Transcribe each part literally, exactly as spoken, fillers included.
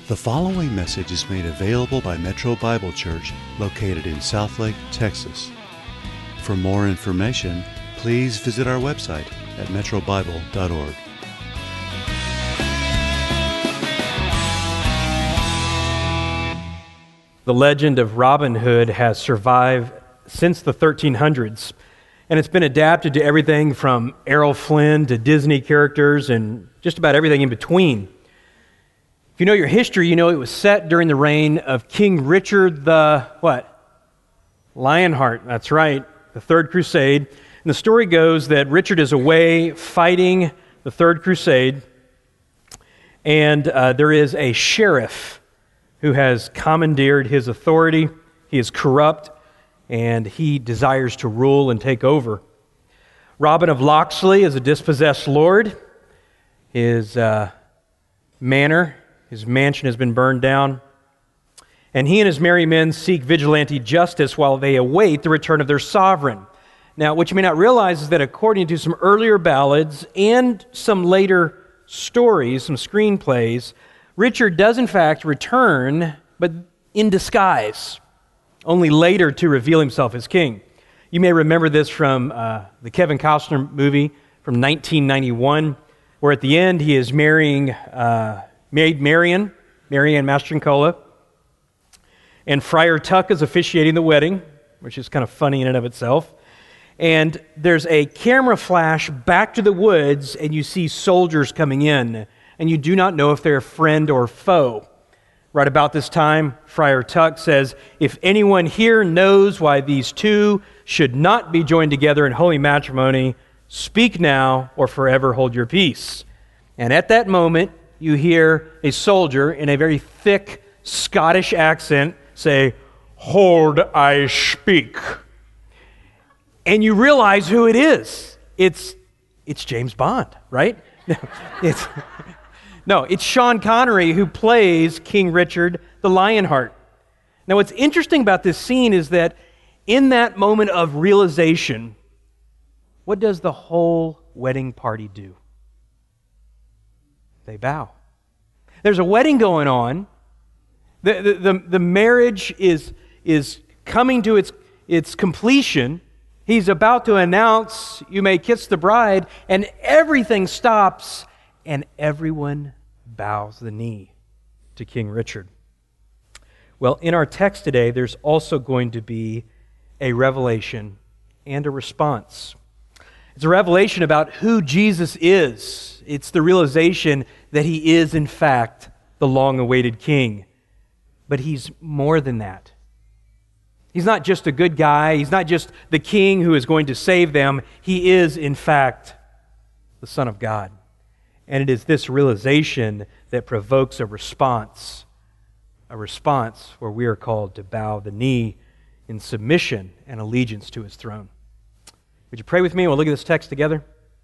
The following message is made available by Metro Bible Church, located in Southlake, Texas. For more information, please visit our website at metro bible dot org. The legend of Robin Hood has survived since the thirteen hundreds, and it's been adapted to everything from Errol Flynn to Disney characters and just about everything in between. If you know your history, you know it was set during the reign of King Richard the, what? Lionheart, that's right, the Third Crusade. And the story goes that Richard is away fighting the Third Crusade, and uh, there is a sheriff who has commandeered his authority. He is corrupt, and he desires to rule and take over. Robin of Locksley is a dispossessed lord. His uh, manor, his mansion has been burned down, and he and his merry men seek vigilante justice while they await the return of their sovereign. Now, what you may not realize is that according to some earlier ballads and some later stories, some screenplays, Richard does in fact return, but in disguise, only later to reveal himself as king. You may remember this from uh, the Kevin Costner movie from nineteen ninety-one, where at the end he is marrying uh, married Marian, Marianne Mastrancola, and Friar Tuck is officiating the wedding, which is kind of funny in and of itself. And there's a camera flash back to the woods, and you see soldiers coming in, and you do not know if they're friend or foe. Right about this time, Friar Tuck says, "If anyone here knows why these two should not be joined together in holy matrimony, speak now or forever hold your peace." And at that moment, you hear a soldier in a very thick Scottish accent say, "Hold, I speak." And you realize who it is. It's it's James Bond, right? it's No, it's Sean Connery who plays King Richard the Lionheart. Now, what's interesting about this scene is that in that moment of realization, what does the whole wedding party do? They bow. There's a wedding going on. The, the, the, the marriage is, is coming to its, its completion. He's about to announce, "You may kiss the bride," and everything stops, and everyone bows the knee to King Richard. Well, in our text today, there's also going to be a revelation and a response. It's a revelation about who Jesus is. It's the realization that he is, in fact, the long-awaited king. But he's more than that. He's not just a good guy. He's not just the king who is going to save them. He is, in fact, the Son of God. And it is this realization that provokes a response, a response where we are called to bow the knee in submission and allegiance to his throne. Would you pray with me? We'll look at this text together.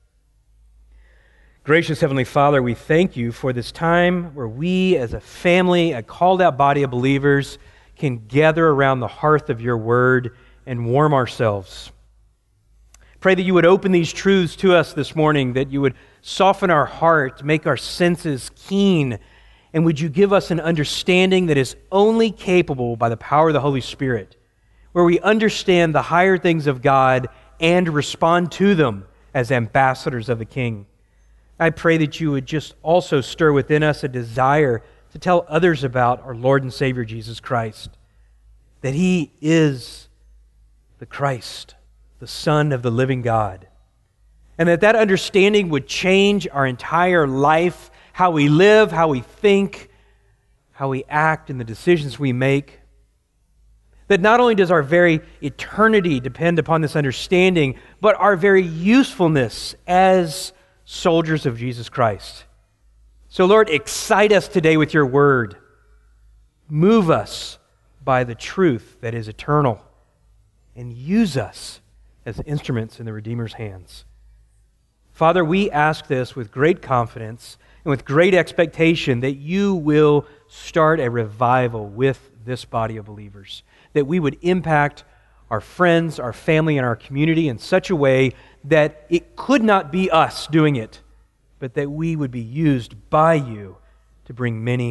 Gracious Heavenly Father, we thank you for this time where we as a family, a called out body of believers, can gather around the hearth of your word and warm ourselves. Pray that you would open these truths to us this morning, that you would soften our heart, make our senses keen, and would you give us an understanding that is only capable by the power of the Holy Spirit, where we understand the higher things of God and respond to them as ambassadors of the King. I pray that you would just also stir within us a desire to tell others about our Lord and Savior Jesus Christ, that He is the Christ, the Son of the living God, and that that understanding would change our entire life, how we live, how we think, how we act, and the decisions we make. That not only does our very eternity depend upon this understanding, but our very usefulness as soldiers of Jesus Christ. So Lord, excite us today with your word. Move us by the truth that is eternal, and use us as instruments in the Redeemer's hands. Father, we ask this with great confidence and with great expectation that you will start a revival with this body of believers, that we would impact our friends, our family, and our community in such a way that it could not be us doing it, but that we would be used by you to bring many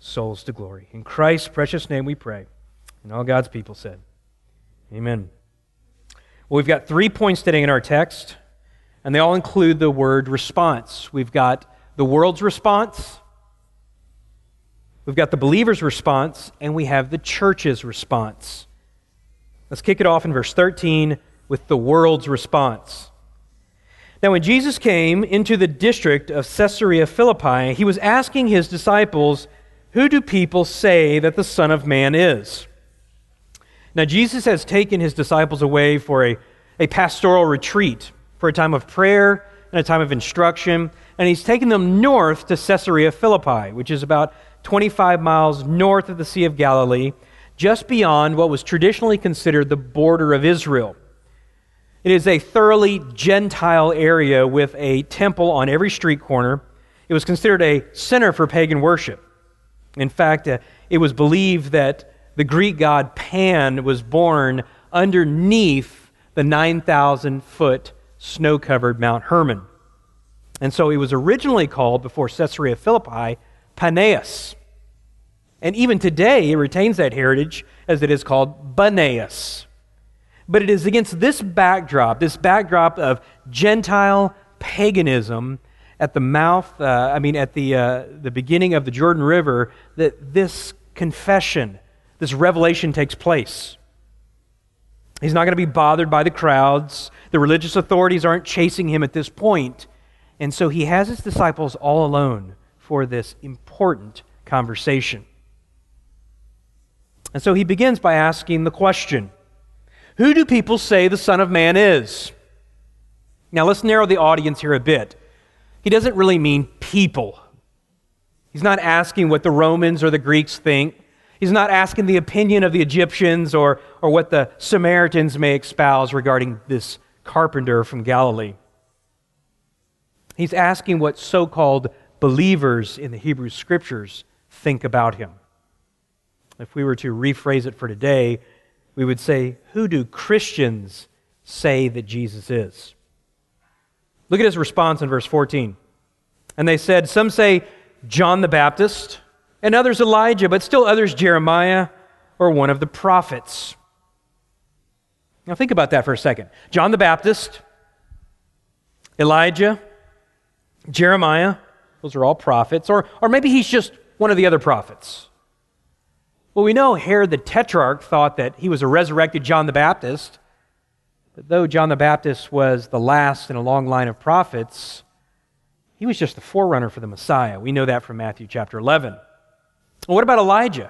souls to glory. In Christ's precious name we pray. And all God's people said, amen. Well, we've got three points today in our text, and they all include the word response. We've got the world's response, we've got the believer's response, and we have the church's response. Let's kick it off in verse thirteen with the world's response. Now, when Jesus came into the district of Caesarea Philippi, he was asking his disciples, "Who do people say that the Son of Man is?" Now, Jesus has taken his disciples away for a, a pastoral retreat, for a time of prayer and a time of instruction, and he's taken them north to Caesarea Philippi, which is about twenty-five miles north of the Sea of Galilee, just beyond what was traditionally considered the border of Israel. It is a thoroughly Gentile area with a temple on every street corner. It was considered a center for pagan worship. In fact, uh, it was believed that the Greek god Pan was born underneath the nine thousand foot snow-covered Mount Hermon. And so it was originally called, before Caesarea Philippi, Paneas. And even today, it retains that heritage as it is called Banaeus. But it is against this backdrop, this backdrop of Gentile paganism at the mouth, uh, I mean, at the uh, the beginning of the Jordan River, that this confession, this revelation takes place. He's not going to be bothered by the crowds. The religious authorities aren't chasing him at this point. And so he has his disciples all alone for this important conversation. And so he begins by asking the question, who do people say the Son of Man is? Now let's narrow the audience here a bit. He doesn't really mean people. He's not asking what the Romans or the Greeks think. He's not asking the opinion of the Egyptians or, or what the Samaritans may espouse regarding this carpenter from Galilee. He's asking what so-called believers in the Hebrew Scriptures think about him. If we were to rephrase it for today, we would say, who do Christians say that Jesus is? Look at his response in verse fourteen. And they said, some say John the Baptist, and others Elijah, but still others Jeremiah or one of the prophets. Now think about that for a second. John the Baptist, Elijah, Jeremiah, those are all prophets, or, or maybe he's just one of the other prophets. Well, we know Herod the Tetrarch thought that he was a resurrected John the Baptist, but though John the Baptist was the last in a long line of prophets, he was just the forerunner for the Messiah. We know that from Matthew chapter eleven. Well, what about Elijah?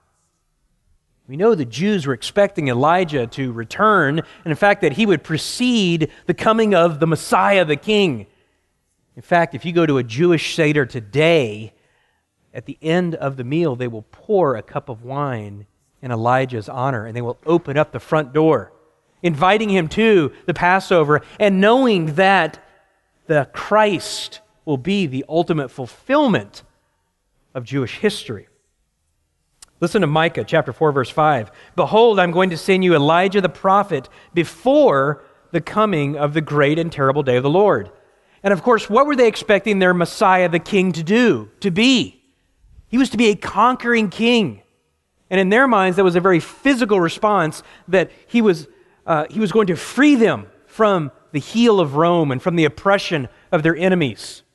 We know the Jews were expecting Elijah to return, and in fact that he would precede the coming of the Messiah, the King. In fact, if you go to a Jewish Seder today, at the end of the meal, they will pour a cup of wine in Elijah's honor, and they will open up the front door, inviting him to the Passover, and knowing that the Christ will be the ultimate fulfillment of Jewish history. Listen to Micah chapter four, verse five. Behold, I'm going to send you Elijah the prophet before the coming of the great and terrible day of the Lord. And of course, what were they expecting their Messiah, the King, to do, to be? He was to be a conquering king. And in their minds, that was a very physical response, that he was, uh, he was going to free them from the heel of Rome and from the oppression of their enemies.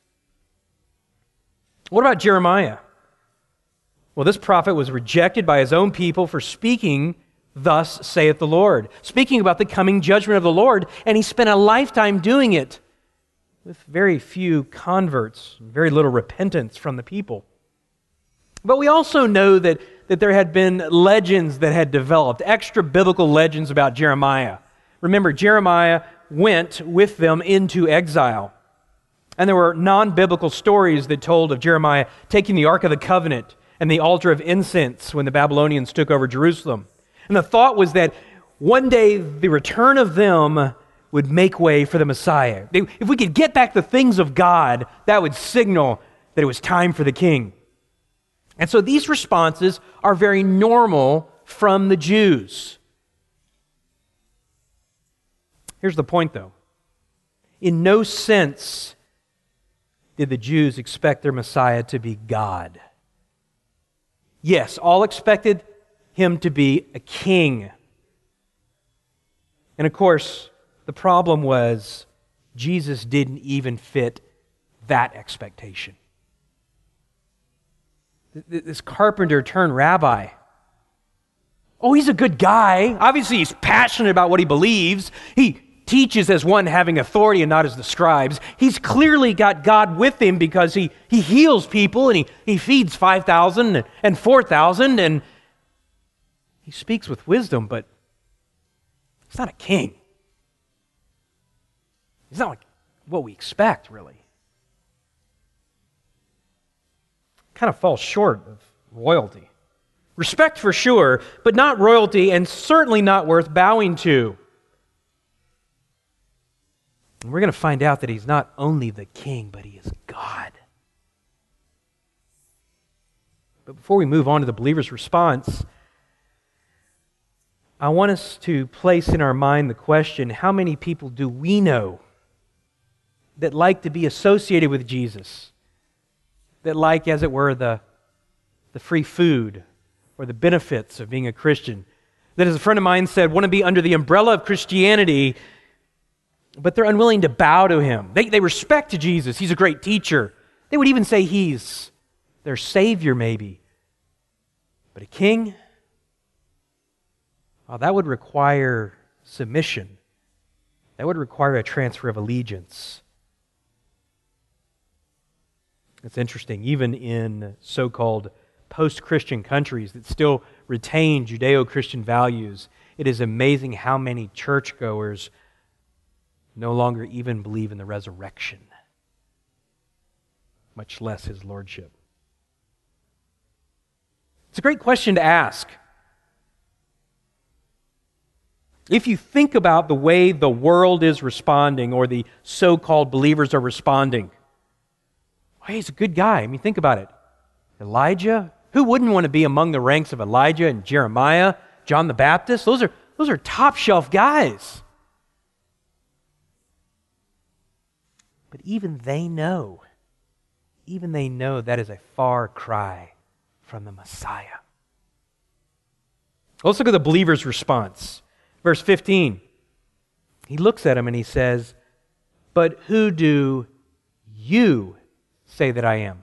What about Jeremiah? Well, this prophet was rejected by his own people for speaking, thus saith the Lord, speaking about the coming judgment of the Lord, and he spent a lifetime doing it with very few converts, very little repentance from the people. But we also know that, that there had been legends that had developed, extra biblical legends about Jeremiah. Remember, Jeremiah went with them into exile. And there were non-biblical stories that told of Jeremiah taking the Ark of the Covenant and the altar of incense when the Babylonians took over Jerusalem. And the thought was that one day the return of them would make way for the Messiah. They, if we could get back the things of God, that would signal that it was time for the King. And so these responses are very normal from the Jews. Here's the point, though. In no sense did the Jews expect their Messiah to be God. Yes, all expected him to be a king. And of course, the problem was Jesus didn't even fit that expectation. This carpenter turned rabbi. Oh, he's a good guy. Obviously, he's passionate about what he believes. He teaches as one having authority and not as the scribes. He's clearly got God with him because he, he heals people and he, he feeds five thousand and four thousand and he speaks with wisdom, but he's not a king. He's not like what we expect, really. Kind of falls short of royalty. Respect for sure, but not royalty, and certainly not worth bowing to. And we're going to find out that he's not only the king, but he is God. But before we move on to the believer's response, I want us to place in our mind the question, how many people do we know that like to be associated with Jesus? That like, as it were, the, the free food or the benefits of being a Christian. That, as a friend of mine said, want to be under the umbrella of Christianity, but they're unwilling to bow to him. They, they respect Jesus. He's a great teacher. They would even say he's their Savior, maybe. But a king? Well, that would require submission. That would require a transfer of allegiance. It's interesting, even in so-called post-Christian countries that still retain Judeo-Christian values, it is amazing how many churchgoers no longer even believe in the resurrection, much less his lordship. It's a great question to ask. If you think about the way the world is responding, or the so-called believers are responding, hey, he's a good guy. I mean, think about it. Elijah? Who wouldn't want to be among the ranks of Elijah and Jeremiah, John the Baptist? Those are, those are top-shelf guys. But even they know, even they know that is a far cry from the Messiah. Let's look at the believer's response. Verse fifteen. He looks at him and he says, "But who do you say that I am?"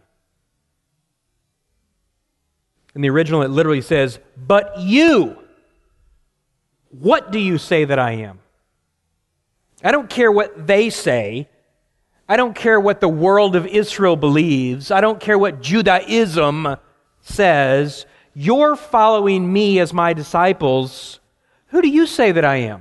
In the original, it literally says, "But you, what do you say that I am?" I don't care what they say. I don't care what the world of Israel believes. I don't care what Judaism says. You're following me as my disciples. Who do you say that I am?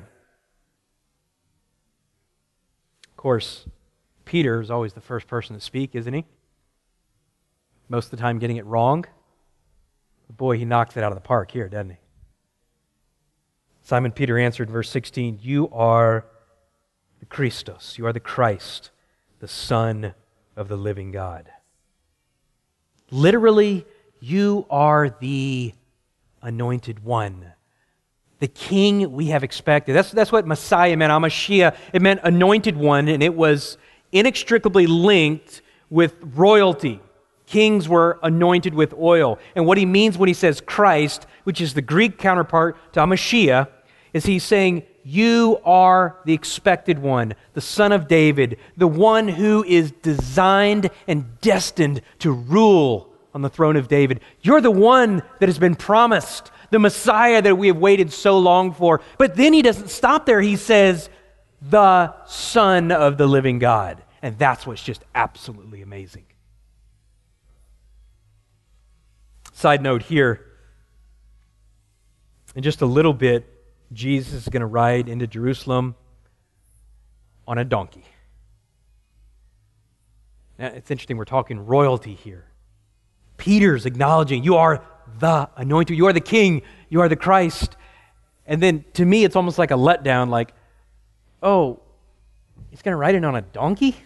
Of course, Peter is always the first person to speak, isn't he? Most of the time getting it wrong. But boy, he knocks it out of the park here, doesn't he? Simon Peter answered in verse sixteen, "You are the Christos, you are the Christ, the Son of the living God." Literally, you are the anointed one. The king we have expected. That's, that's what Messiah meant, Amashiach. It meant anointed one, and it was inextricably linked with royalty. Kings were anointed with oil. And what he means when he says Christ, which is the Greek counterpart to Amashiach, is he's saying, you are the expected one, the Son of David, the one who is designed and destined to rule on the throne of David. You're the one that has been promised, the Messiah that we have waited so long for. But then he doesn't stop there. He says, the Son of the living God. And that's what's just absolutely amazing. Side note here, in just a little bit, Jesus is going to ride into Jerusalem on a donkey. Now, it's interesting, we're talking royalty here. Peter's acknowledging, you are the anointed, you are the king, you are the Christ. And then to me, it's almost like a letdown, like, oh, he's going to ride in on a donkey?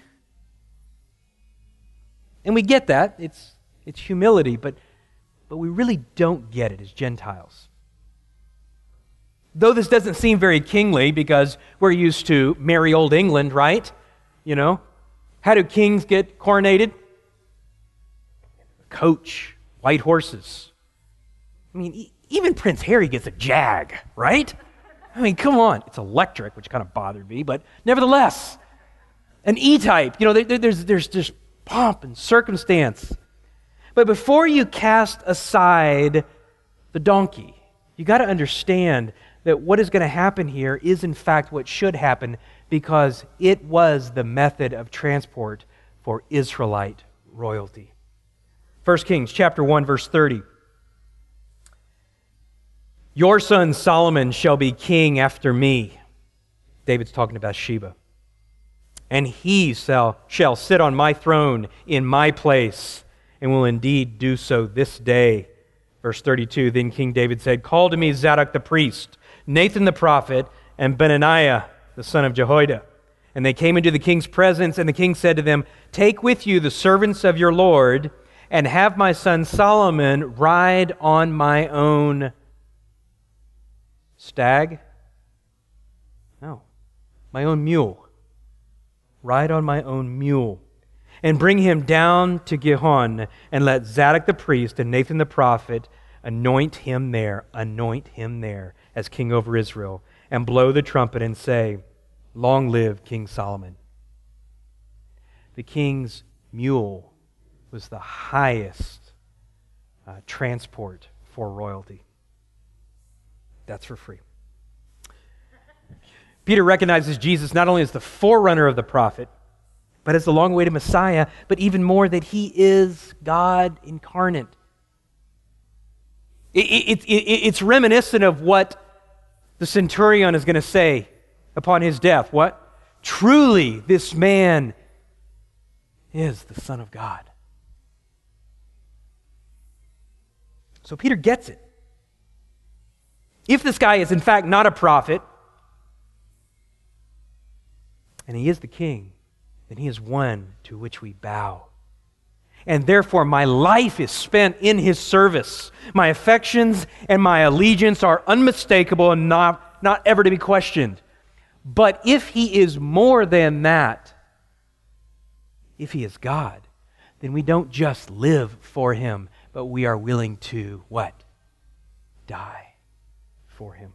And we get that, it's, it's humility, but, but we really don't get it as Gentiles. Though this doesn't seem very kingly because we're used to merry old England, right? You know, how do kings get coronated? Coach, white horses. I mean, e- even Prince Harry gets a Jag, right? I mean, come on. It's electric, which kind of bothered me, but nevertheless, an E-Type. You know, there, there's, there's just pomp and circumstance. But before you cast aside the donkey, you got to understand that what is going to happen here is in fact what should happen, because it was the method of transport for Israelite royalty. First Kings chapter one, verse thirty. Your son Solomon shall be king after me. David's talking about Sheba. And he shall, shall sit on my throne in my place, and will indeed do so this day. Verse thirty-two, then King David said, call to me Zadok the priest, Nathan the prophet, and Benaniah the son of Jehoiada. And they came into the king's presence, and the king said to them, take with you the servants of your Lord, and have my son Solomon ride on my own stag? No, my own mule. Ride on my own mule. And bring him down to Gihon, and let Zadok the priest and Nathan the prophet anoint him there, anoint him there as king over Israel, and blow the trumpet and say, long live King Solomon. The king's mule was the highest uh, transport for royalty. That's for free. Peter recognizes Jesus not only as the forerunner of the prophet, but as the long-awaited Messiah, but even more that he is God incarnate. It, it, it, it's reminiscent of what the centurion is going to say upon his death. What? Truly, this man is the Son of God. So Peter gets it. If this guy is in fact not a prophet, and he is the king, then he is one to which we bow. And therefore my life is spent in his service. My affections and my allegiance are unmistakable and not, not ever to be questioned. But if he is more than that, if he is God, then we don't just live for him, but we are willing to, what? Die for him.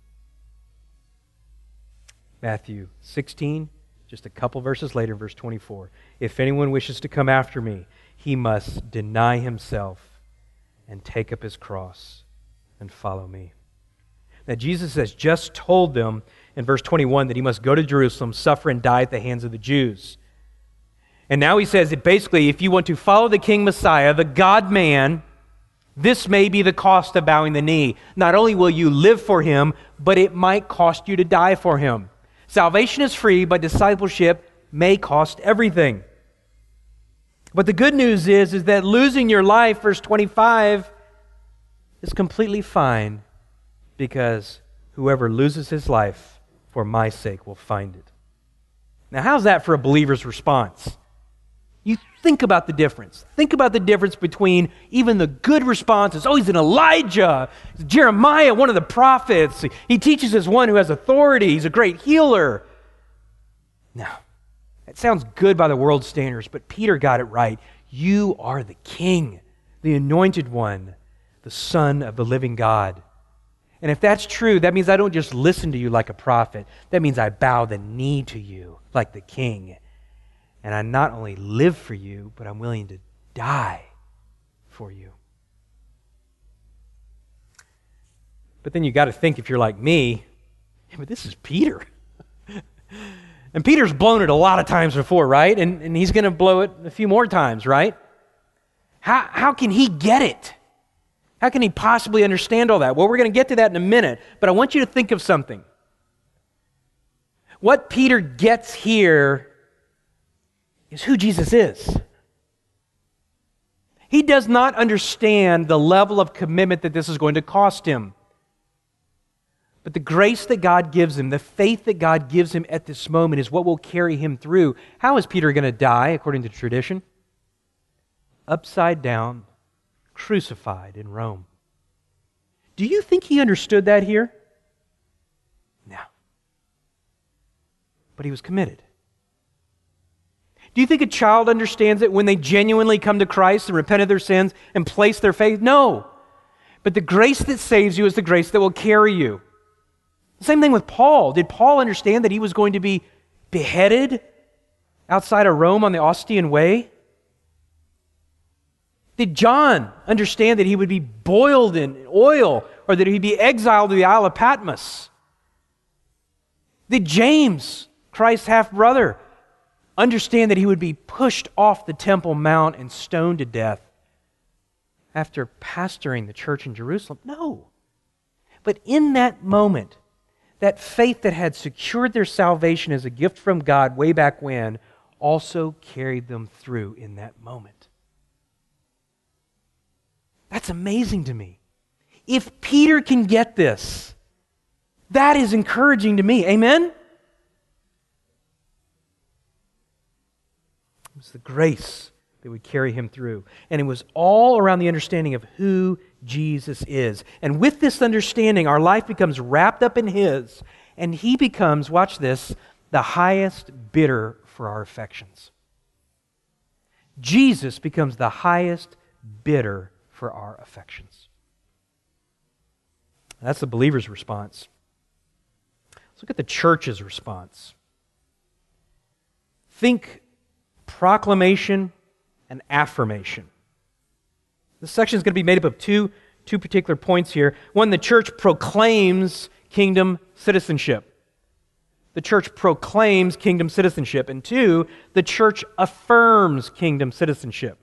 Matthew sixteen, just a couple verses later, verse twenty-four. If anyone wishes to come after me, he must deny himself and take up his cross and follow me. Now Jesus has just told them in verse twenty-one that he must go to Jerusalem, suffer and die at the hands of the Jews. And now he says that basically if you want to follow the King Messiah, the God-man, this may be the cost of bowing the knee. Not only will you live for him, but it might cost you to die for him. Salvation is free, but discipleship may cost everything. But the good news is, is that losing your life, verse twenty-five, is completely fine, because whoever loses his life for my sake will find it. Now, how's that for a believer's response? You think about the difference. Think about the difference between even the good responses. Oh, he's an Elijah, Jeremiah, one of the prophets. He teaches as one who has authority. He's a great healer. Now, that sounds good by the world's standards, but Peter got it right. You are the king, the anointed one, the Son of the living God. And if that's true, that means I don't just listen to you like a prophet. That means I bow the knee to you like the king. And I not only live for you, but I'm willing to die for you. But then you got to think, if you're like me, yeah, but this is Peter. And Peter's blown it a lot of times before, right? And, and he's going to blow it a few more times, right? How, how can he get it? How can he possibly understand all that? Well, we're going to get to that in a minute, but I want you to think of something. What Peter gets here is who Jesus is. He does not understand the level of commitment that this is going to cost him. But the grace that God gives him, the faith that God gives him at this moment is what will carry him through. How is Peter going to die, according to tradition? Upside down, crucified in Rome. Do you think he understood that here? No. But he was committed. Do you think a child understands it when they genuinely come to Christ and repent of their sins and place their faith? No. But the grace that saves you is the grace that will carry you. Same thing with Paul. Did Paul understand that he was going to be beheaded outside of Rome on the Ostian Way? Did John understand that he would be boiled in oil or that he'd be exiled to the Isle of Patmos? Did James, Christ's half-brother, understand that he would be pushed off the Temple Mount and stoned to death after pastoring the church in Jerusalem? No. But in that moment, that faith that had secured their salvation as a gift from God way back when also carried them through in that moment. That's amazing to me. If Peter can get this, that is encouraging to me. Amen? It was the grace that would carry him through. And it was all around the understanding of who Jesus is. And with this understanding, our life becomes wrapped up in His, and He becomes, watch this, the highest bidder for our affections. Jesus becomes the highest bidder for our affections. That's the believer's response. Let's look at the church's response. Think proclamation and affirmation. This section is going to be made up of two, two particular points here. One, the church proclaims kingdom citizenship. The church proclaims kingdom citizenship. And two, the church affirms kingdom citizenship.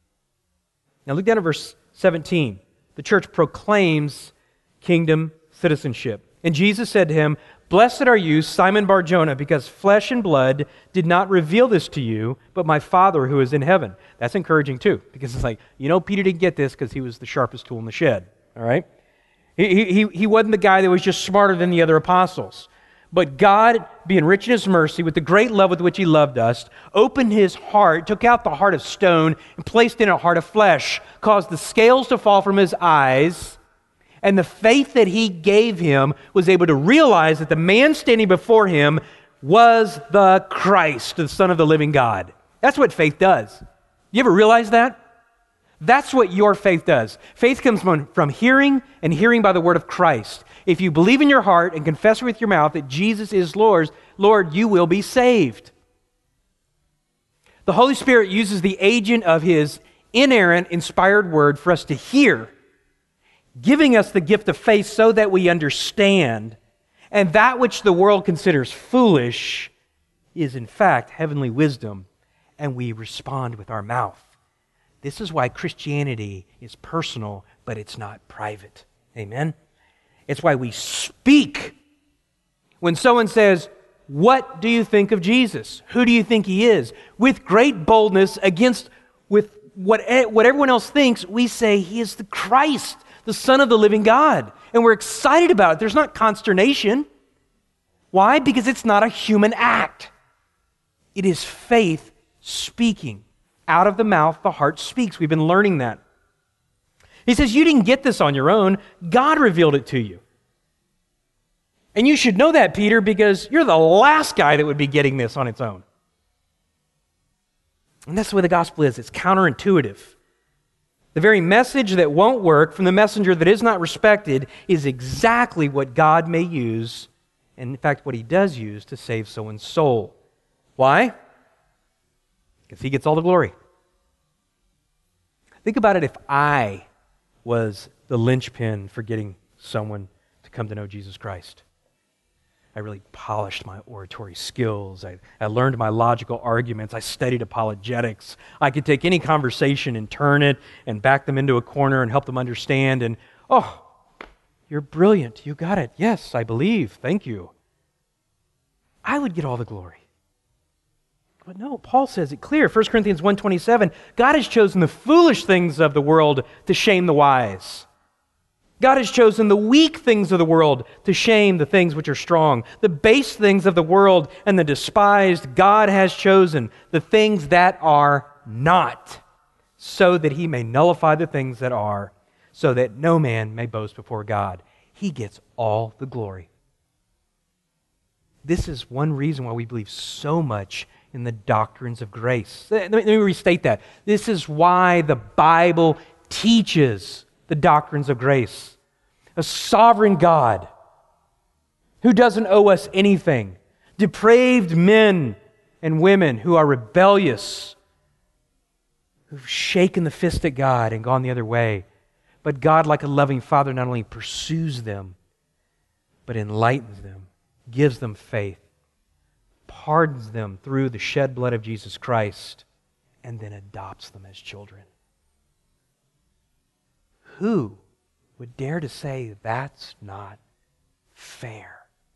Now look down at verse seventeen. The church proclaims kingdom citizenship. And Jesus said to him, "Blessed are you, Simon Bar-Jonah, because flesh and blood did not reveal this to you, but my Father who is in heaven." That's encouraging too, because it's like, you know, Peter didn't get this because he was the sharpest tool in the shed, all right? He, he, he wasn't the guy that was just smarter than the other apostles. But God, being rich in His mercy, with the great love with which He loved us, opened His heart, took out the heart of stone, and placed in it a heart of flesh, caused the scales to fall from His eyes, and the faith that He gave him was able to realize that the man standing before him was the Christ, the Son of the living God. That's what faith does. You ever realize that? That's what your faith does. Faith comes from, from hearing, and hearing by the word of Christ. If you believe in your heart and confess with your mouth that Jesus is Lord, Lord, you will be saved. The Holy Spirit uses the agent of His inerrant, inspired word for us to hear, giving us the gift of faith so that we understand, and that which the world considers foolish is in fact heavenly wisdom, and we respond with our mouth. This is why Christianity is personal, but it's not private. Amen? It's why we speak. When someone says, "What do you think of Jesus? Who do you think He is?" With great boldness against with what, what everyone else thinks, we say He is the Christ, the Son of the living God. And we're excited about it. There's not consternation. Why? Because it's not a human act. It is faith speaking. Out of the mouth, the heart speaks. We've been learning that. He says, you didn't get this on your own. God revealed it to you. And you should know that, Peter, because you're the last guy that would be getting this on its own. And that's the way the gospel is. It's counterintuitive. The very message that won't work from the messenger that is not respected is exactly what God may use, and in fact, what He does use to save someone's soul. Why? Because He gets all the glory. Think about it if I was the linchpin for getting someone to come to know Jesus Christ. I really polished my oratory skills. I, I learned my logical arguments. I studied apologetics. I could take any conversation and turn it and back them into a corner and help them understand. And, oh, you're brilliant. You got it. Yes, I believe. Thank you. I would get all the glory. But no, Paul says it clear. First Corinthians one twenty-seven, God has chosen the foolish things of the world to shame the wise. God has chosen the weak things of the world to shame the things which are strong. The base things of the world and the despised God has chosen, the things that are not, so that He may nullify the things that are, so that no man may boast before God. He gets all the glory. This is one reason why we believe so much in the doctrines of grace. Let me, let me restate that. This is why the Bible teaches the doctrines of grace. A sovereign God who doesn't owe us anything. Depraved men and women who are rebellious, who've shaken the fist at God and gone the other way. But God, like a loving Father, not only pursues them, but enlightens them, gives them faith, pardons them through the shed blood of Jesus Christ, and then adopts them as children. Who would dare to say that's not fair?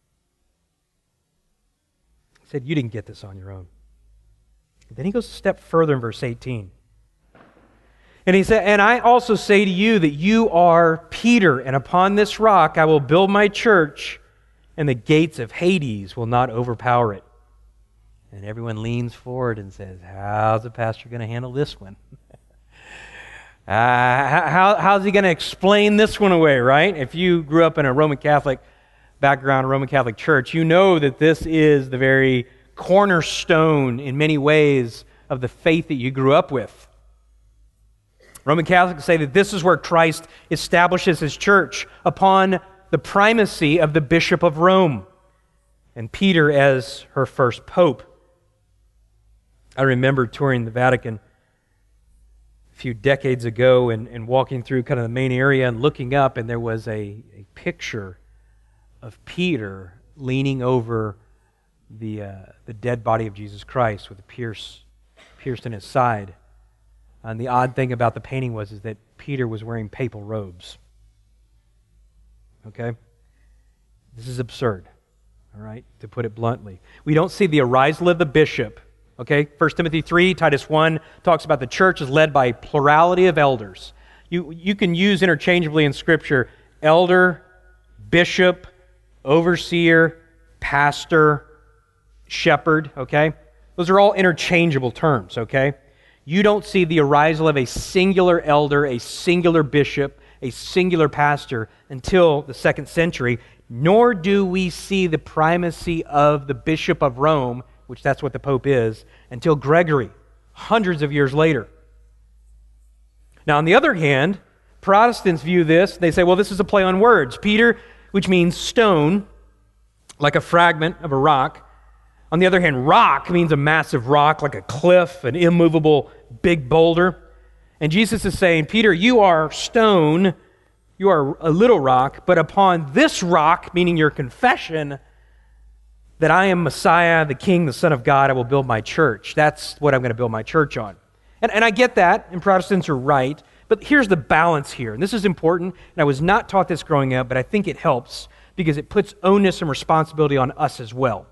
He said, you didn't get this on your own. Then he goes a step further in verse eighteen. And he said, and I also say to you that you are Peter, and upon this rock I will build my church, and the gates of Hades will not overpower it. And everyone leans forward and says, how's the pastor going to handle this one? uh, how, how's he going to explain this one away, right? If you grew up in a Roman Catholic background, a Roman Catholic church, you know that this is the very cornerstone in many ways of the faith that you grew up with. Roman Catholics say that this is where Christ establishes His church, upon the primacy of the Bishop of Rome, and Peter as her first pope. I remember touring the Vatican a few decades ago and, and walking through kind of the main area and looking up, and there was a, a picture of Peter leaning over the uh, the dead body of Jesus Christ with a pierce pierced in his side. And the odd thing about the painting was is that Peter was wearing papal robes. Okay? This is absurd, all right, to put it bluntly. We don't see the arisal of the bishop. Okay? First Timothy three, Titus one talks about the church is led by a plurality of elders. You, you can use interchangeably in Scripture elder, bishop, overseer, pastor, shepherd, okay? Those are all interchangeable terms, okay? You don't see the arisal of a singular elder, a singular bishop, a singular pastor until the second century, nor do we see the primacy of the Bishop of Rome, which that's what the Pope is, until Gregory, hundreds of years later. Now, on the other hand, Protestants view this, they say, well, this is a play on words. Peter, which means stone, like a fragment of a rock. On the other hand, rock means a massive rock, like a cliff, an immovable big boulder. And Jesus is saying, Peter, you are stone, you are a little rock, but upon this rock, meaning your confession, that I am Messiah, the King, the Son of God, I will build my church. That's what I'm going to build my church on. And, and I get that, and Protestants are right, but here's the balance here, and this is important, and I was not taught this growing up, but I think it helps because it puts onus and responsibility on us as well.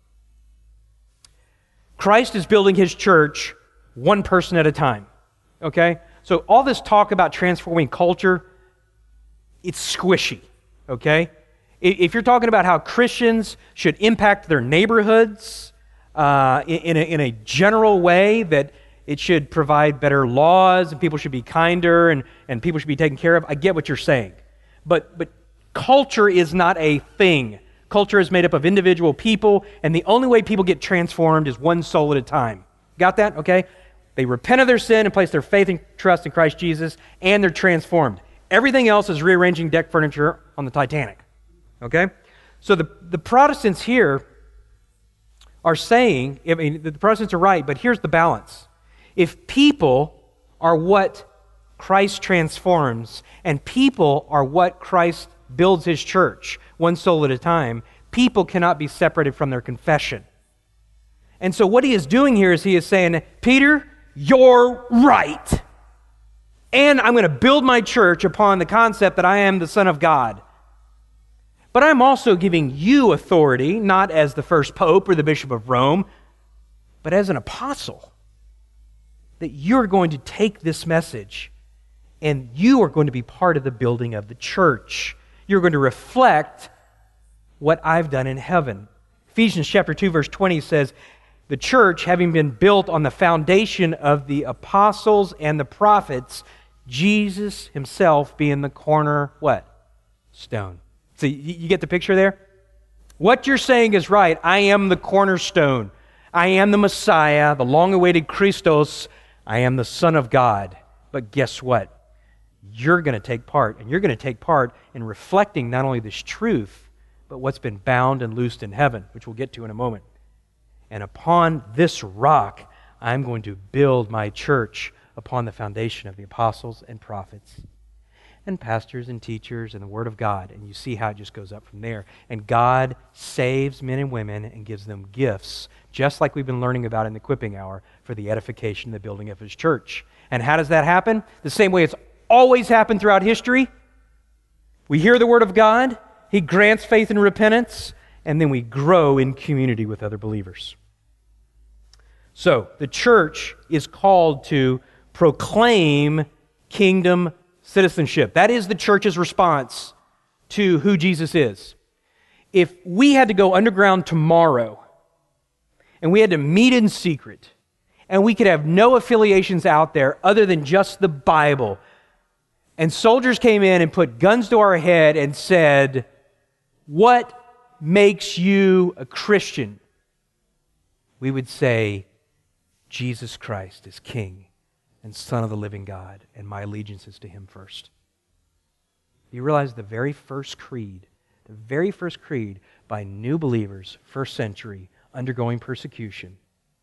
Christ is building His church one person at a time, okay? So all this talk about transforming culture, it's squishy, okay? If you're talking about how Christians should impact their neighborhoods uh, in, a, in a general way, that it should provide better laws and people should be kinder and, and people should be taken care of, I get what you're saying. But, but culture is not a thing. Culture is made up of individual people, and the only way people get transformed is one soul at a time. Got that? Okay? They repent of their sin and place their faith and trust in Christ Jesus, and they're transformed. Everything else is rearranging deck furniture on the Titanic. Okay? So the, the Protestants here are saying, I mean, the Protestants are right, but here's the balance. If people are what Christ transforms, and people are what Christ builds His church, one soul at a time, people cannot be separated from their confession. And so what he is doing here is he is saying, Peter, you're right. And I'm going to build my church upon the concept that I am the Son of God. But I'm also giving you authority, not as the first pope or the Bishop of Rome, but as an apostle, that you're going to take this message and you are going to be part of the building of the church. You're going to reflect what I've done in heaven. Ephesians chapter two, verse twenty says, the church, having been built on the foundation of the apostles and the prophets, Jesus Himself being the corner, what? Stone. So you get the picture there? What you're saying is right. I am the cornerstone. I am the Messiah, the long-awaited Christos. I am the Son of God. But guess what? you're going to take part, and you're going to take part in reflecting not only this truth, but what's been bound and loosed in heaven, which we'll get to in a moment. And upon this rock, I'm going to build my church upon the foundation of the apostles and prophets and pastors and teachers and the Word of God. And you see how it just goes up from there. And God saves men and women and gives them gifts, just like we've been learning about in the equipping hour, for the edification and the building of His church. And how does that happen? The same way it's always happened throughout history. We hear the Word of God, He grants faith and repentance, and then we grow in community with other believers. So, the church is called to proclaim kingdom citizenship. That is the church's response to who Jesus is. If we had to go underground tomorrow, and we had to meet in secret, and we could have no affiliations out there other than just the Bible, and soldiers came in and put guns to our head and said, "What makes you a Christian?" we would say, "Jesus Christ is King and Son of the living God, and my allegiance is to Him first." You realize the very first creed, the very first creed by new believers, first century, undergoing persecution,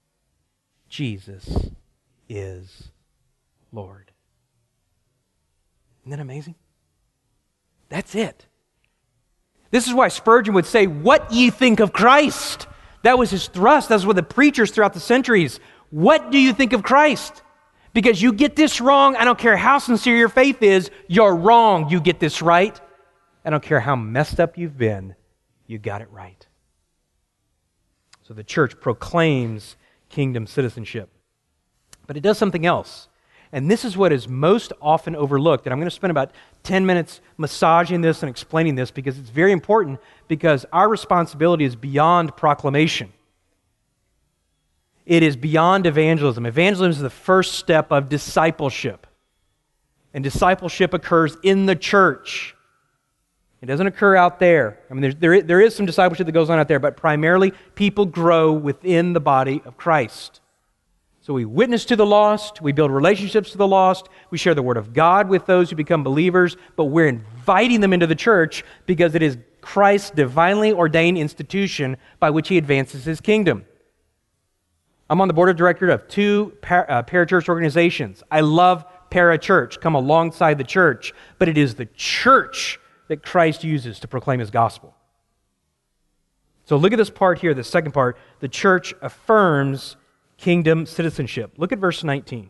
Jesus is Lord. Isn't that amazing? That's it. This is why Spurgeon would say, "What ye think of Christ?" That was his thrust. That was what the preachers throughout the centuries. What do you think of Christ? Because you get this wrong, I don't care how sincere your faith is, you're wrong. You get this right, I don't care how messed up you've been, you got it right. So the church proclaims kingdom citizenship. But it does something else. And this is what is most often overlooked. And I'm going to spend about ten minutes massaging this and explaining this because it's very important, because our responsibility is beyond proclamation. It is beyond evangelism. Evangelism is the first step of discipleship. And discipleship occurs in the church. It doesn't occur out there. I mean, there, there is some discipleship that goes on out there, but primarily people grow within the body of Christ. So we witness to the lost, we build relationships to the lost, we share the Word of God with those who become believers, but we're inviting them into the church because it is Christ's divinely ordained institution by which He advances His kingdom. I'm on the board of directors of two par- uh, parachurch organizations. I love parachurch, come alongside the church, but it is the church that Christ uses to proclaim His gospel. So look at this part here, the second part. The church affirms kingdom citizenship. Look at verse nineteen.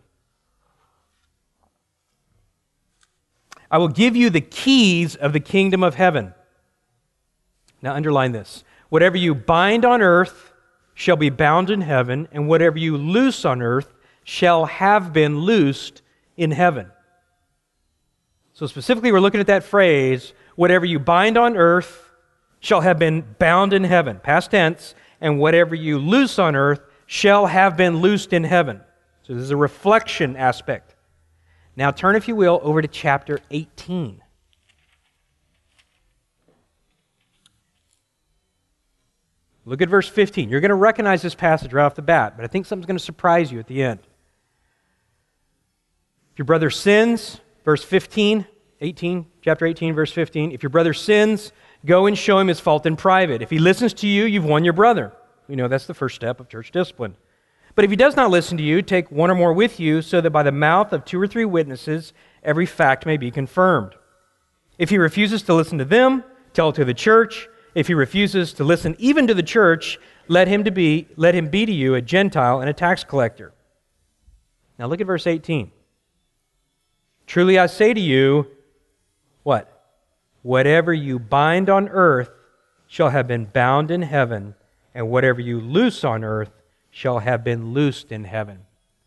I will give you the keys of the kingdom of heaven. Now underline this. Whatever you bind on earth shall be bound in heaven, and whatever you loose on earth shall have been loosed in heaven. So specifically, we're looking at that phrase, whatever you bind on earth shall have been bound in heaven, past tense, and whatever you loose on earth shall have been loosed in heaven. So this is a reflection aspect. Now turn, if you will, over to chapter eighteen. Look at verse fifteen. You're going to recognize this passage right off the bat, but I think something's going to surprise you at the end. If your brother sins, verse fifteen, eighteen, chapter eighteen, verse fifteen, if your brother sins, go and show him his fault in private. If he listens to you, you've won your brother. We know that's the first step of church discipline. But if he does not listen to you, take one or more with you, so that by the mouth of two or three witnesses, every fact may be confirmed. If he refuses to listen to them, tell it to the church. If he refuses to listen even to the church, let him to be, let him be to you a Gentile and a tax collector. Now look at verse eighteen. Truly I say to you, what? Whatever you bind on earth shall have been bound in heaven, and whatever you loose on earth shall have been loosed in heaven.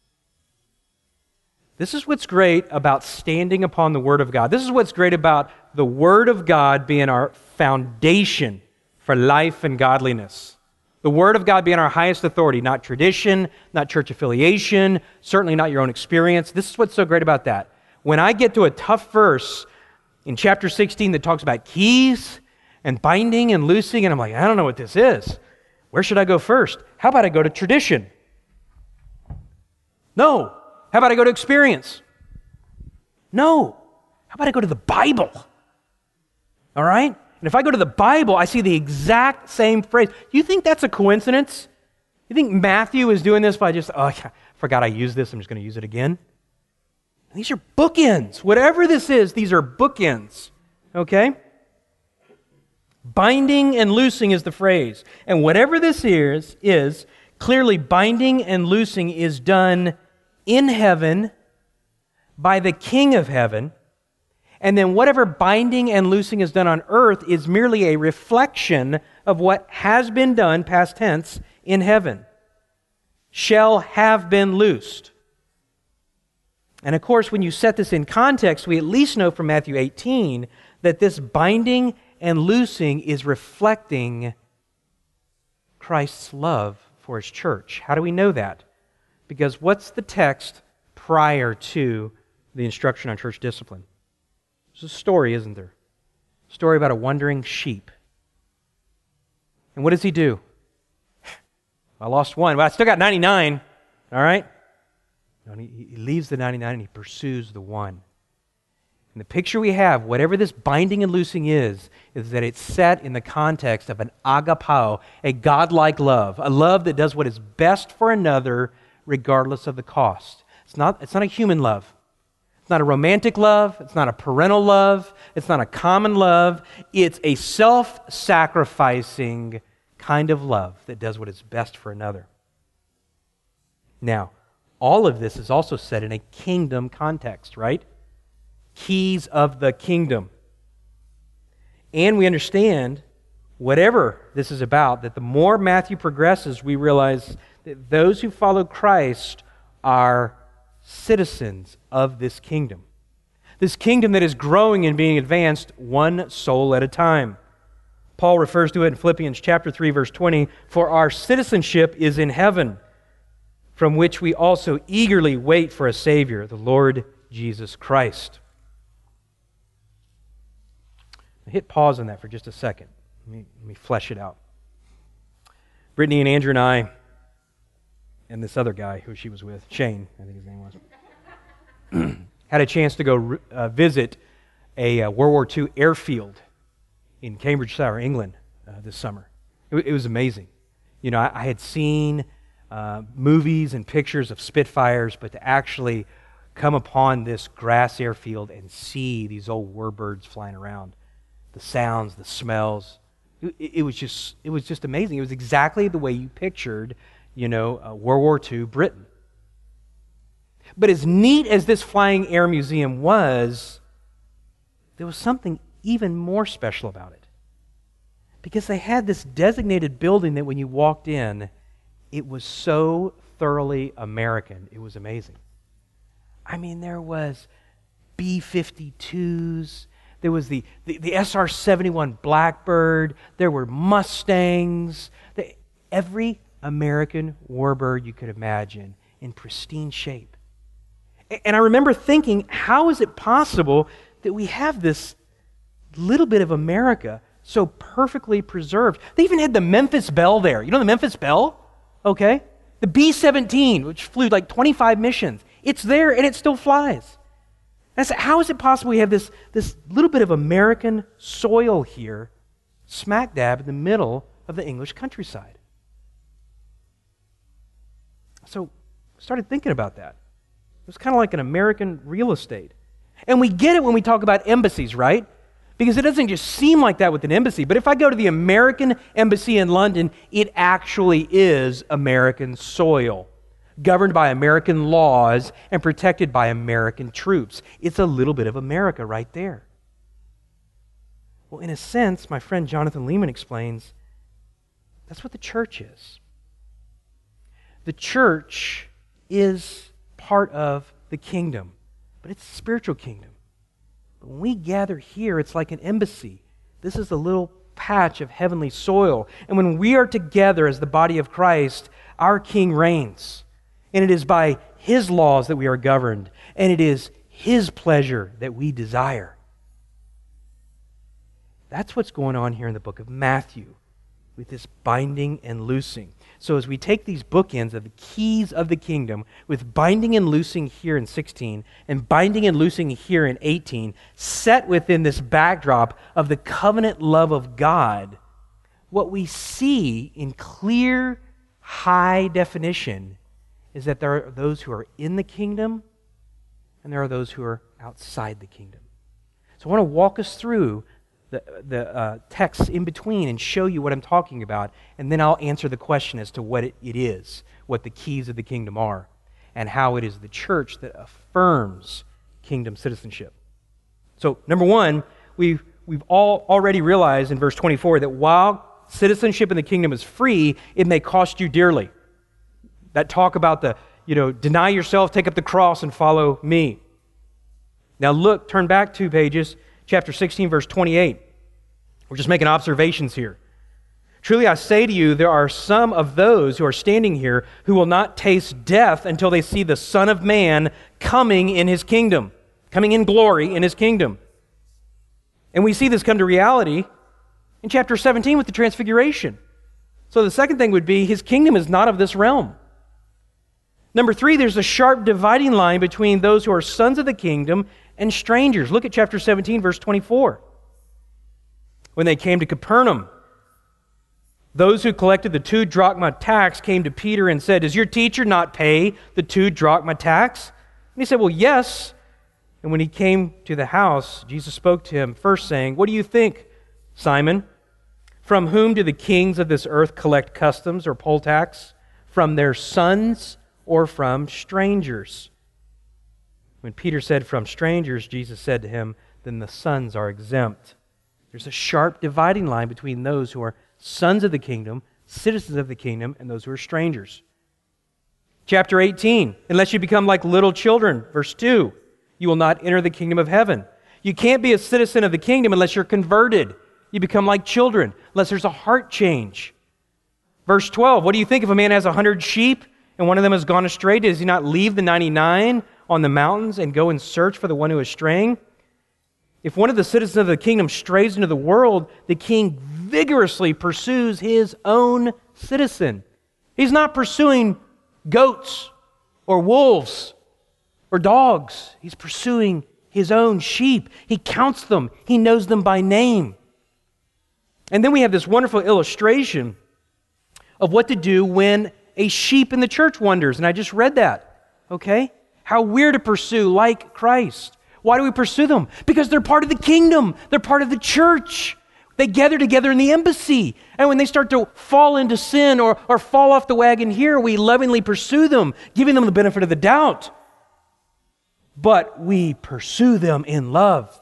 This is what's great about standing upon the Word of God. This is what's great about the Word of God being our foundation for life and godliness. The Word of God being our highest authority, not tradition, not church affiliation, certainly not your own experience. This is what's so great about that. When I get to a tough verse in chapter sixteen that talks about keys and binding and loosing, and I'm like, I don't know what this is. Where should I go first? How about I go to tradition? No. How about I go to experience? No. How about I go to the Bible? All right? And if I go to the Bible, I see the exact same phrase. You think that's a coincidence? You think Matthew is doing this by just, oh, I forgot I used this, I'm just going to use it again? These are bookends. Whatever this is, these are bookends. Okay? Binding and loosing is the phrase. And whatever this is, is clearly binding and loosing is done in heaven by the King of heaven. And then whatever binding and loosing is done on earth is merely a reflection of what has been done, past tense, in heaven. Shall have been loosed. And of course, when you set this in context, we at least know from Matthew eighteen that this binding and loosing is reflecting Christ's love for His church. How do we know that? Because what's the text prior to the instruction on church discipline? There's a story, isn't there? A story about a wandering sheep. And what does he do? I lost one. Well, I still got ninety-nine. All right? And he, he leaves the ninety-nine and he pursues the one. And the picture we have, whatever this binding and loosing is, is that it's set in the context of an agapao, a godlike love, a love that does what is best for another regardless of the cost. It's not, it's not a human love. It's not a romantic love. It's not a parental love. It's not a common love. It's a self-sacrificing kind of love that does what is best for another. Now, all of this is also set in a kingdom context, right? Keys of the kingdom. And we understand, whatever this is about, that the more Matthew progresses, we realize that those who follow Christ are citizens of this kingdom. This kingdom that is growing and being advanced one soul at a time. Paul refers to it in Philippians chapter three, verse twenty, "For our citizenship is in heaven, from which we also eagerly wait for a Savior, the Lord Jesus Christ." Hit pause on that for just a second. Let me, let me flesh it out. Brittany and Andrew and I, and this other guy who she was with, Shane, I think his name was, had a chance to go uh, visit a uh, World War Two airfield in Cambridgeshire, England, uh, this summer. It, it was amazing. You know, I, I had seen uh, movies and pictures of Spitfires, but to actually come upon this grass airfield and see these old warbirds flying around, the sounds, the smells, it, it was just it was just amazing. It was exactly the way you pictured, you know, uh, World War Two Britain. But as neat as this Flying Air Museum was, there was something even more special about it. Because they had this designated building that when you walked in, it was so thoroughly American. It was amazing. I mean, there was B fifty-twos, there was the, the, the S R seventy-one Blackbird, there were Mustangs, the, every American warbird you could imagine in pristine shape. And I remember thinking, how is it possible that we have this little bit of America so perfectly preserved? They even had the Memphis Belle there. You know the Memphis Belle? Okay. The B seventeen, which flew like twenty-five missions. It's there and it still flies. And I said, how is it possible we have this, this little bit of American soil here, smack dab in the middle of the English countryside? So I started thinking about that. It was kind of like an American real estate. And we get it when we talk about embassies, right? Because it doesn't just seem like that with an embassy. But if I go to the American embassy in London, it actually is American soil, governed by American laws and protected by American troops. It's a little bit of America right there. Well, in a sense, my friend Jonathan Lehman explains, that's what the church is. The church is part of the kingdom, but it's a spiritual kingdom. But when we gather here, it's like an embassy. This is a little patch of heavenly soil. And when we are together as the body of Christ, our King reigns. And it is by His laws that we are governed. And it is His pleasure that we desire. That's what's going on here in the book of Matthew with this binding and loosing. So as we take these bookends of the keys of the kingdom, with binding and loosing here in sixteen, and binding and loosing here in eighteen, set within this backdrop of the covenant love of God, what we see in clear, high definition is that there are those who are in the kingdom and there are those who are outside the kingdom. So I want to walk us through the, the uh, texts in between and show you what I'm talking about, and then I'll answer the question as to what it, it is, what the keys of the kingdom are, and how it is the church that affirms kingdom citizenship. So number one, we've, we've all already realized in verse twenty-four that while citizenship in the kingdom is free, it may cost you dearly. That talk about the, you know, deny yourself, take up the cross, and follow me. Now look, turn back two pages, chapter sixteen, verse twenty-eight. We're just making observations here. Truly I say to you, there are some of those who are standing here who will not taste death until they see the Son of Man coming in His kingdom, coming in glory in His kingdom. And we see this come to reality in chapter seventeen with the transfiguration. So the second thing would be His kingdom is not of this realm. Number three, there's a sharp dividing line between those who are sons of the kingdom and strangers. Look at chapter seventeen, verse twenty-four. When they came to Capernaum, those who collected the two drachma tax came to Peter and said, "Does your teacher not pay the two drachma tax?" And he said, "Well, yes." And when he came to the house, Jesus spoke to him first, saying, "What do you think, Simon? From whom do the kings of this earth collect customs or poll tax? From their sons or from strangers?" When Peter said, "From strangers," Jesus said to him, "Then the sons are exempt." There's a sharp dividing line between those who are sons of the kingdom, citizens of the kingdom, and those who are strangers. Chapter eighteen, unless you become like little children, verse two, you will not enter the kingdom of heaven. You can't be a citizen of the kingdom unless you're converted. You become like children, unless there's a heart change. Verse twelve, what do you think if a man has a hundred sheep and one of them has gone astray? Does he not leave the ninety-nine on the mountains and go and search for the one who is straying? If one of the citizens of the kingdom strays into the world, the king vigorously pursues his own citizen. He's not pursuing goats or wolves or dogs. He's pursuing his own sheep. He counts them. He knows them by name. And then we have this wonderful illustration of what to do when a sheep in the church wanders. And I just read that, okay? How we're to pursue like Christ. Why do we pursue them? Because they're part of the kingdom. They're part of the church. They gather together in the embassy. And when they start to fall into sin or, or fall off the wagon here, we lovingly pursue them, giving them the benefit of the doubt. But we pursue them in love.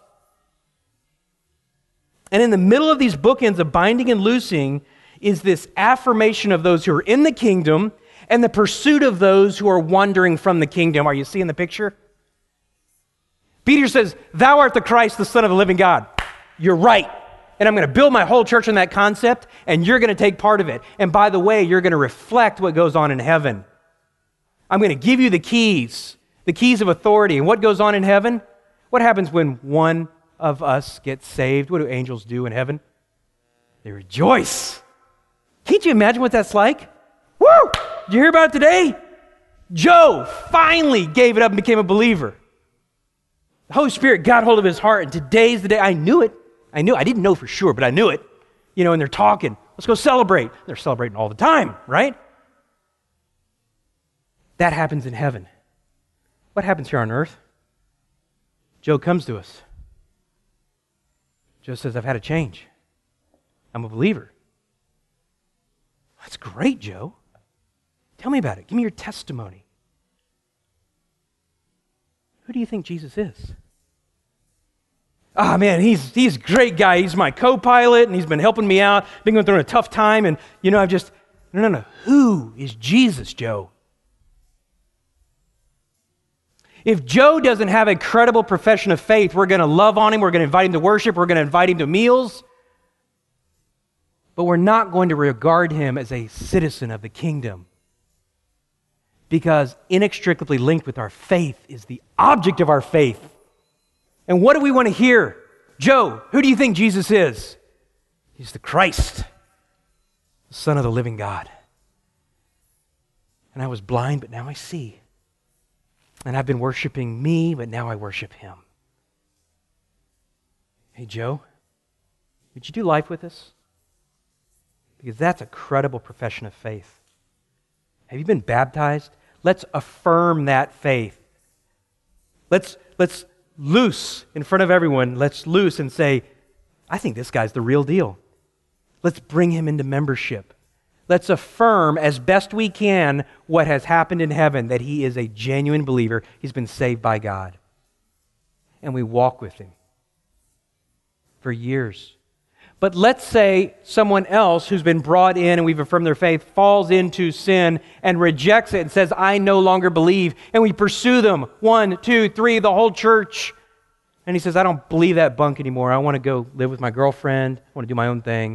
And in the middle of these bookends of binding and loosing is this affirmation of those who are in the kingdom and the pursuit of those who are wandering from the kingdom. Are you seeing the picture? Peter says, "Thou art the Christ, the Son of the living God." You're right. And I'm going to build my whole church on that concept, and you're going to take part of it. And by the way, you're going to reflect what goes on in heaven. I'm going to give you the keys, the keys of authority. And what goes on in heaven? What happens when one of us gets saved? What do angels do in heaven? They rejoice. Can't you imagine what that's like? Woo! Did you hear about it today? Joe finally gave it up and became a believer. The Holy Spirit got hold of his heart, and today's the day. I knew it. I knew. I didn't know for sure, but I knew it. You know, and they're talking. Let's go celebrate. They're celebrating all the time, right? That happens in heaven. What happens here on earth? Joe comes to us. Joe says, "I've had a change. I'm a believer." That's great, Joe. Tell me about it. Give me your testimony. Who do you think Jesus is? Ah, oh, man, he's he's a great guy. He's my co-pilot, and he's been helping me out. Been going through a tough time, and, you know, I've just... No, no, no. Who is Jesus, Joe? If Joe doesn't have a credible profession of faith, we're going to love on him, we're going to invite him to worship, we're going to invite him to meals, but we're not going to regard him as a citizen of the kingdom, because inextricably linked with our faith is the object of our faith. And what do we want to hear? Joe, who do you think Jesus is? He's the Christ, the Son of the living God. And I was blind, but now I see. And I've been worshiping me, but now I worship him. Hey, Joe, would you do life with us? Because that's a credible profession of faith. Have you been baptized? Let's affirm that faith. Let's, let's loose in front of everyone. Let's loose and say, I think this guy's the real deal. Let's bring him into membership. Let's affirm as best we can what has happened in heaven, that he is a genuine believer. He's been saved by God. And we walk with him for years. But let's say someone else who's been brought in and we've affirmed their faith falls into sin and rejects it and says, I no longer believe. And we pursue them, one, two, three, the whole church. And he says, I don't believe that bunk anymore. I want to go live with my girlfriend. I want to do my own thing.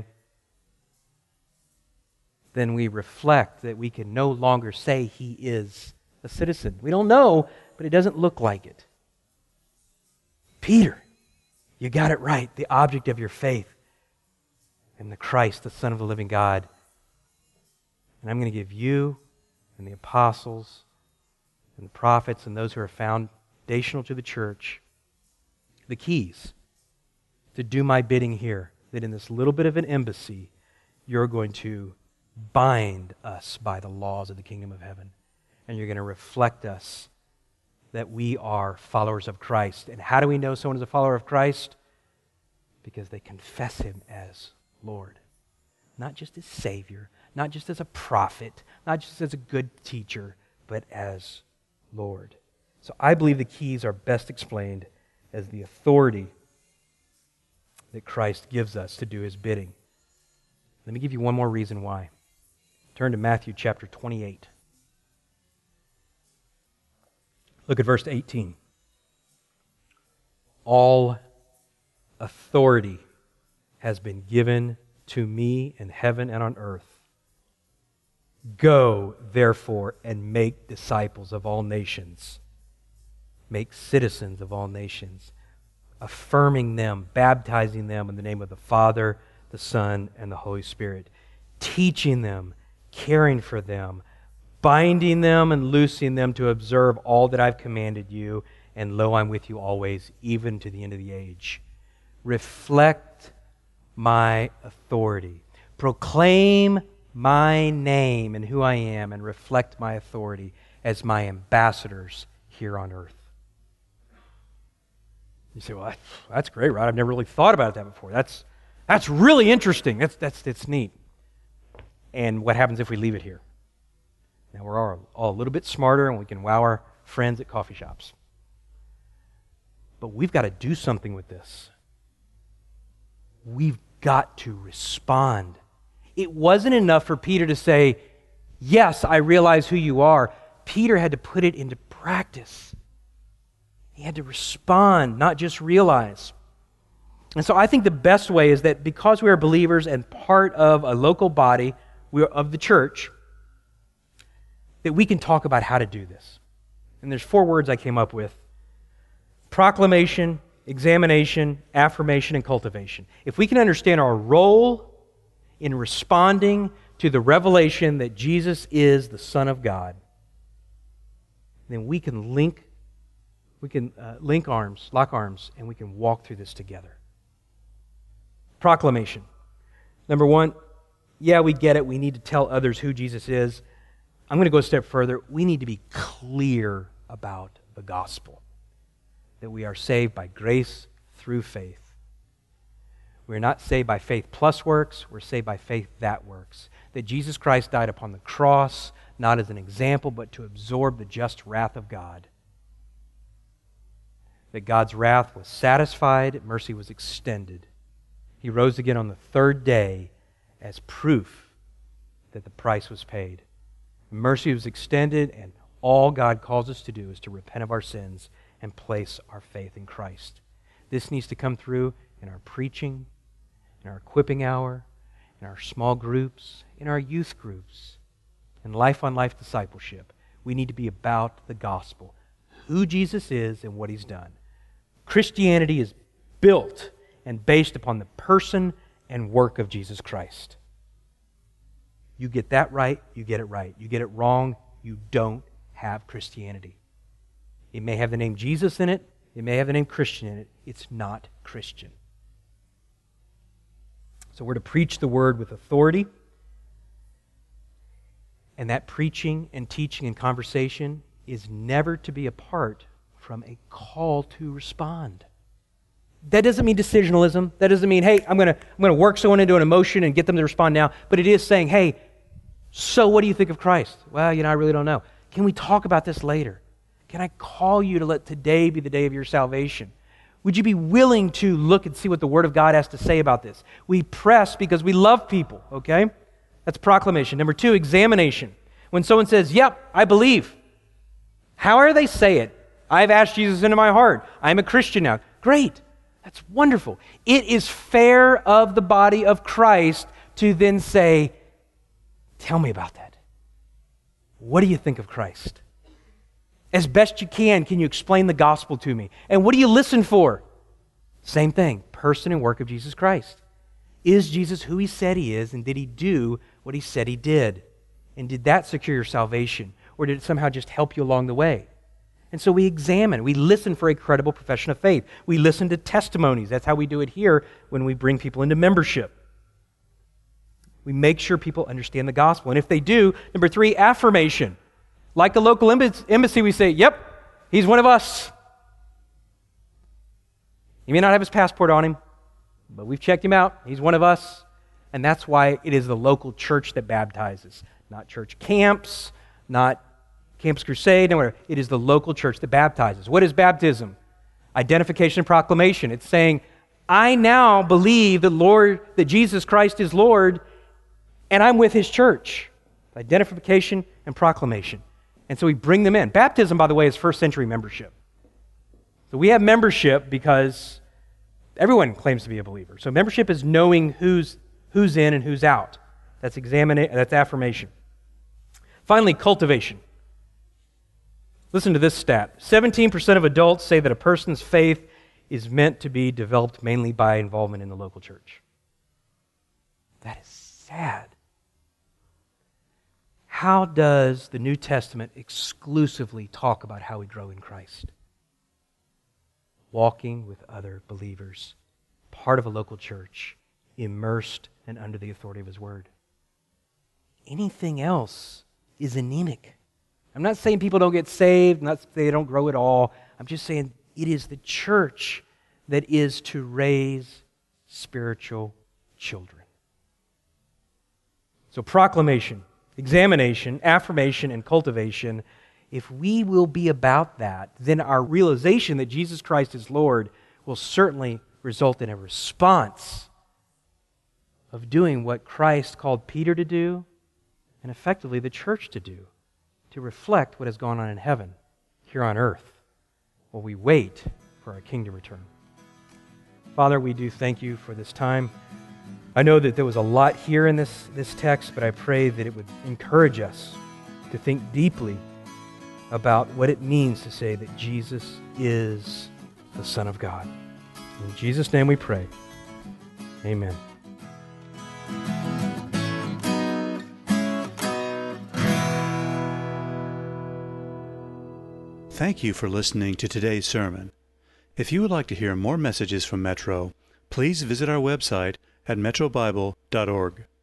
Then we reflect that we can no longer say he is a citizen. We don't know, but it doesn't look like it. Peter, you got it right. The object of your faith in the Christ, the Son of the living God. And I'm going to give you and the apostles and the prophets and those who are foundational to the church the keys to do my bidding here. That in this little bit of an embassy, you're going to bind us by the laws of the kingdom of heaven. And you're going to reflect us that we are followers of Christ. And how do we know someone is a follower of Christ? Because they confess him as Lord. Not just as Savior, not just as a prophet, not just as a good teacher, but as Lord. So I believe the keys are best explained as the authority that Christ gives us to do his bidding. Let me give you one more reason why. Turn to Matthew chapter twenty-eight. Look at verse eighteen. All authority has been given to me in heaven and on earth. Go, therefore, and make disciples of all nations. Make citizens of all nations, affirming them, baptizing them in the name of the Father, the Son, and the Holy Spirit, teaching them, caring for them, binding them and loosing them to observe all that I've commanded you, and lo, I'm with you always, even to the end of the age. Reflect my authority. Proclaim my name and who I am, and reflect my authority as my ambassadors here on earth. You say, well, that's great, Rod. I've never really thought about that before. That's that's really interesting. That's that's that's neat. And what happens if we leave it here? Now we're all, all a little bit smarter, and we can wow our friends at coffee shops. But we've got to do something with this. We've got to respond. It wasn't enough for Peter to say, yes, I realize who you are. Peter had to put it into practice. He had to respond, not just realize. And so I think the best way is that because we are believers and part of a local body we are of the church, that we can talk about how to do this. And there's four words I came up with. Proclamation, examination, affirmation, and cultivation. If we can understand our role in responding to the revelation that Jesus is the Son of God, then we can link We can uh, link arms, lock arms, and we can walk through this together. Proclamation. Number one, yeah, we get it. We need to tell others who Jesus is. I'm going to go a step further. We need to be clear about the gospel, that we are saved by grace through faith. We're not saved by faith plus works. We're saved by faith that works. That Jesus Christ died upon the cross, not as an example, but to absorb the just wrath of God. That God's wrath was satisfied, mercy was extended. He rose again on the third day as proof that the price was paid. Mercy was extended, and all God calls us to do is to repent of our sins and place our faith in Christ. This needs to come through in our preaching, in our equipping hour, in our small groups, in our youth groups, in life-on-life discipleship. We need to be about the gospel, who Jesus is and what He's done. Christianity is built and based upon the person and work of Jesus Christ. You get that right, you get it right. You get it wrong, you don't have Christianity. It may have the name Jesus in it. It may have the name Christian in it. It's not Christian. So we're to preach the word with authority. And that preaching and teaching and conversation is never to be apart from a call to respond. That doesn't mean decisionalism. That doesn't mean, hey, I'm going to I'm going to work someone into an emotion and get them to respond now. But it is saying, hey, so what do you think of Christ? Well, you know, I really don't know. Can we talk about this later? Can I call you to let today be the day of your salvation? Would you be willing to look and see what the Word of God has to say about this? We press because we love people, okay? That's proclamation. Number two, examination. When someone says, yep, I believe. However they say it, I've asked Jesus into my heart. I'm a Christian now. Great. That's wonderful. It is fair of the body of Christ to then say, tell me about that. What do you think of Christ? As best you can, can you explain the gospel to me? And what do you listen for? Same thing, person and work of Jesus Christ. Is Jesus who he said he is, and did he do what he said he did? And did that secure your salvation? Or did it somehow just help you along the way? And so we examine, we listen for a credible profession of faith. We listen to testimonies. That's how we do it here when we bring people into membership. We make sure people understand the gospel. And if they do, number three, affirmation. Like a local embassy, we say, yep, he's one of us. He may not have his passport on him, but we've checked him out. He's one of us. And that's why it is the local church that baptizes, not church camps, not Campus Crusade, nowhere. It is the local church that baptizes. What is baptism? Identification and proclamation. It's saying, I now believe that Lord, that Jesus Christ is Lord, and I'm with his church. Identification and proclamation. And so we bring them in. Baptism, by the way, is first century membership. So we have membership because everyone claims to be a believer. So membership is knowing who's who's in and who's out. That's examina- that's affirmation. Finally, cultivation. Listen to this stat. seventeen percent of adults say that a person's faith is meant to be developed mainly by involvement in the local church. That is sad. How does the New Testament exclusively talk about how we grow in Christ? Walking with other believers, part of a local church, immersed and under the authority of his word. Anything else is anemic. I'm not saying people don't get saved, I'm not saying they don't grow at all. I'm just saying it is the church that is to raise spiritual children. So proclamation, examination, affirmation, and cultivation, if we will be about that, then our realization that Jesus Christ is Lord will certainly result in a response of doing what Christ called Peter to do and effectively the church to do, to reflect what has gone on in heaven here on earth while we wait for our King to return. Father, we do thank you for this time. I know that there was a lot here in this, this text, but I pray that it would encourage us to think deeply about what it means to say that Jesus is the Son of God. In Jesus' name we pray. Amen. Thank you for listening to today's sermon. If you would like to hear more messages from Metro, please visit our website at metro bible dot org.